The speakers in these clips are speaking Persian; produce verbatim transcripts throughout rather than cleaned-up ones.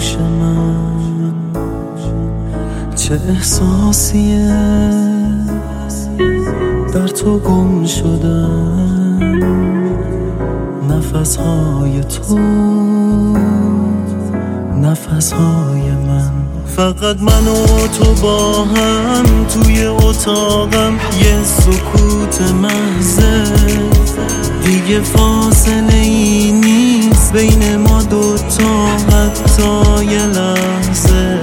گوش من چه احساسیه در تو گم شدن، نفسهای تو نفسهای من. فقط من و تو با هم توی اتاقم، یه سکوت محضه، دیگه فاصله ای نیست بین ما دوتا حتی یه لحظه.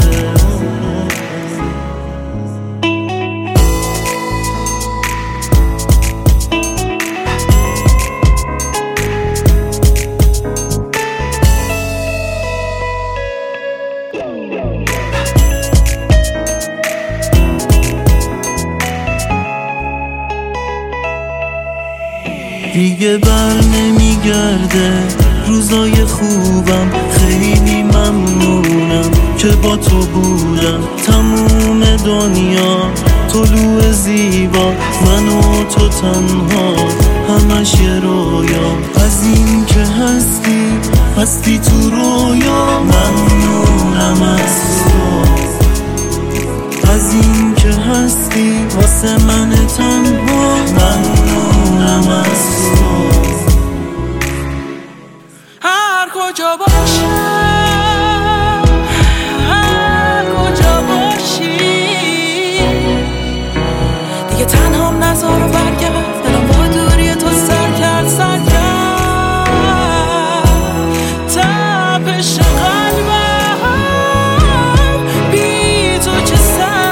دیگه بر نمیگرده روزای خوبم، خیلی ممنونم که با تو بودم. تموم دنیا طلوع زیبا، من و تو تنها، همش یه رویا. از این که هستی هستی تو رویا، ممنونم از تو. از این که هستی واسه من تنها، ممنونم از تو. هر کجا باشم، هر کجا باشی، دیگه تنهام نذار و برگرد. دلم با دوری تو سر کرد سر کرد، تپش قلبم بی تو چه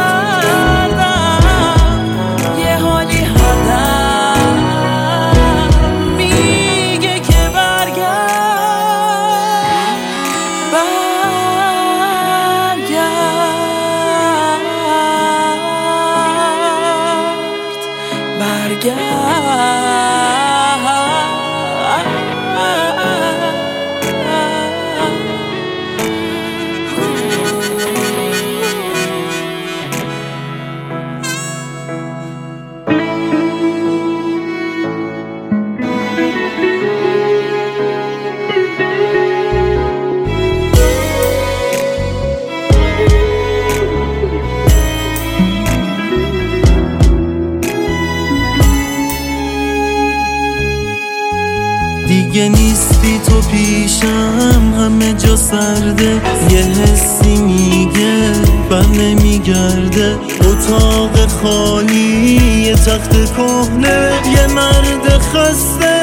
سردم. یه حالی هدم میگه که برگرد، برگرد، برگرد. دیگه نیستی تو پیشم، همه جا سرده، یه حسی میگه بر نمیگرده. اتاق خالی، یه تخت کهنه، یه مرد خسته